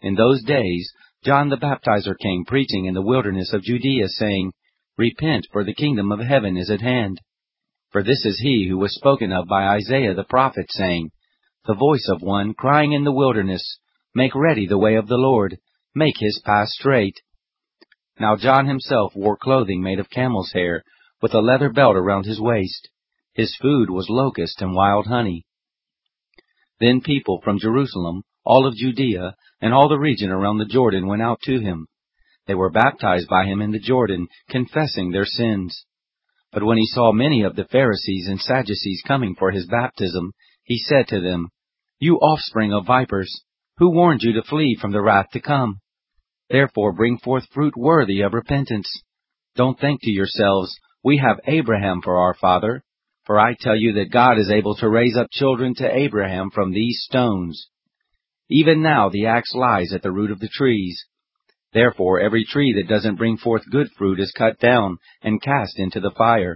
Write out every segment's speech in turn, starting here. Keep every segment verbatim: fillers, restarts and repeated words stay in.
In those days John the Baptizer came preaching in the wilderness of Judea, saying, Repent, for the kingdom of heaven is at hand. For this is he who was spoken of by Isaiah the prophet, saying, The voice of one crying in the wilderness, Make ready the way of the Lord, make his path straight. Now John himself wore clothing made of camel's hair, with a leather belt around his waist. His food was locust and wild honey. Then people from Jerusalem, all of Judea, and all the region around the Jordan went out to him. They were baptized by him in the Jordan, confessing their sins. But when he saw many of the Pharisees and Sadducees coming for his baptism, he said to them, You offspring of vipers, who warned you to flee from the wrath to come? Therefore bring forth fruit worthy of repentance. Don't think to yourselves, We have Abraham for our father. For I tell you that God is able to raise up children to Abraham from these stones. Even now the axe lies at the root of the trees. Therefore every tree that doesn't bring forth good fruit is cut down and cast into the fire.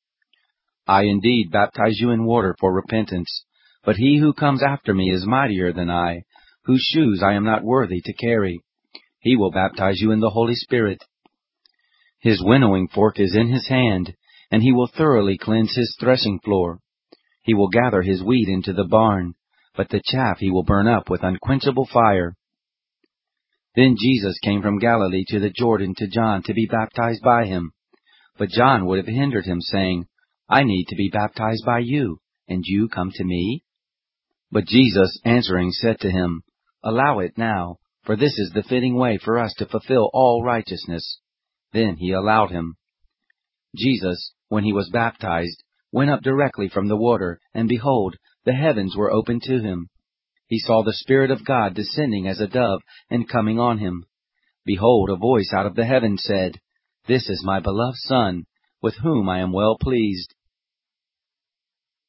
I indeed baptize you in water for repentance, but he who comes after me is mightier than I, whose shoes I am not worthy to carry. He will baptize you in the Holy Spirit. His winnowing fork is in his hand, and he will thoroughly cleanse his threshing floor. He will gather his wheat into the barn, but the chaff he will burn up with unquenchable fire. Then Jesus came from Galilee to the Jordan to John to be baptized by him. But John would have hindered him, saying, I need to be baptized by you, and you come to me? But Jesus answering said to him, Allow it now, for this is the fitting way for us to fulfill all righteousness. Then he allowed him. Jesus, when he was baptized, went up directly from the water, and behold, the heavens were opened to him. He saw the Spirit of God descending as a dove and coming on him. Behold, a voice out of the heavens said, This is my beloved Son, with whom I am well pleased.